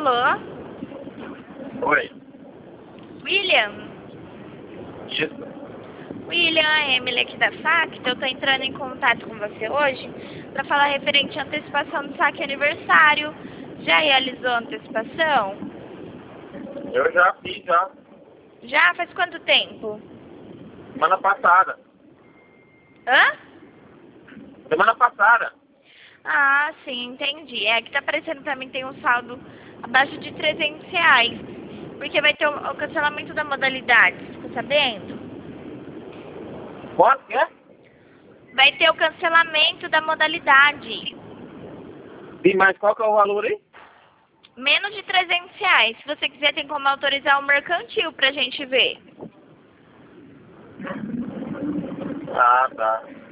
Alô? Oi. William? Isso. William, a Emily aqui da Facta. Eu tô entrando em contato com você hoje para falar referente à antecipação do saque aniversário. Já realizou a antecipação? Eu já fiz, já. Já? Faz quanto tempo? Semana passada. Hã? Semana passada. Ah, sim, entendi. É que tá aparecendo pra mim tem um saldo abaixo de R$ 300. Porque vai ter o cancelamento da modalidade, ficou sabendo? Quanto que é? Vai ter o cancelamento da modalidade. Sim, mas qual que é o valor aí? Menos de R$ 300. Se você quiser, tem como autorizar o mercantil pra gente ver. Ah, tá.